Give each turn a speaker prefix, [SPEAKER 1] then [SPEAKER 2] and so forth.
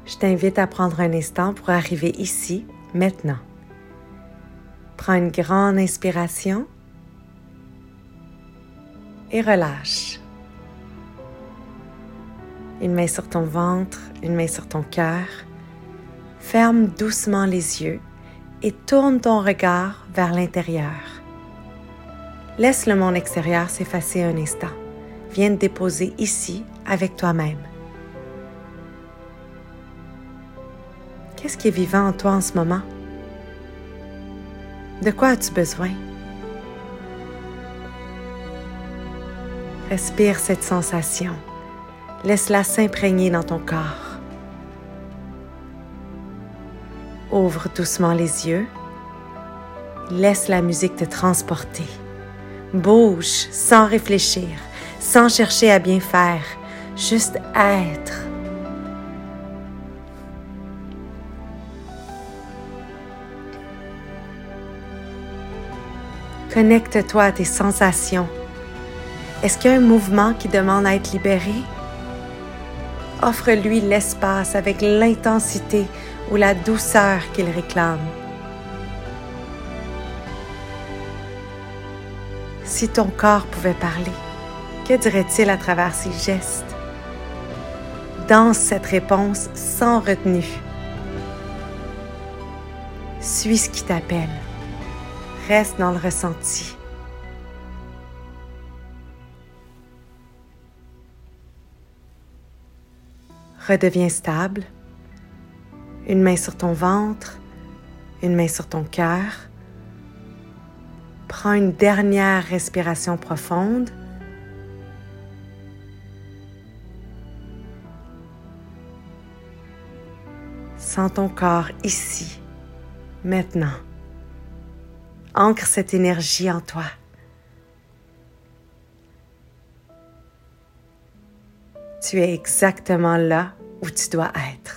[SPEAKER 1] Je t'invite à prendre un instant pour arriver ici, maintenant. Prends une grande inspiration et relâche. Une main sur ton ventre, une main sur ton cœur. Ferme doucement les yeux et tourne ton regard vers l'intérieur. Laisse le monde extérieur s'effacer un instant. Viens te déposer ici avec toi-même. Qu'est-ce qui est vivant en toi en ce moment? De quoi as-tu besoin? Respire cette sensation. Laisse-la s'imprégner dans ton corps. Ouvre doucement les yeux. Laisse la musique te transporter. Bouge sans réfléchir, sans chercher à bien faire, juste être. Connecte-toi à tes sensations. Est-ce qu'il y a un mouvement qui demande à être libéré? Offre-lui l'espace avec l'intensité ou la douceur qu'il réclame. Si ton corps pouvait parler, que dirait-il à travers ses gestes? Danse cette réponse sans retenue. Suis ce qui t'appelle. Reste dans le ressenti. Redeviens stable. Une main sur ton ventre, une main sur ton cœur. Prends une dernière respiration profonde. Sens ton corps ici, maintenant. Ancre cette énergie en toi. Tu es exactement là où tu dois être.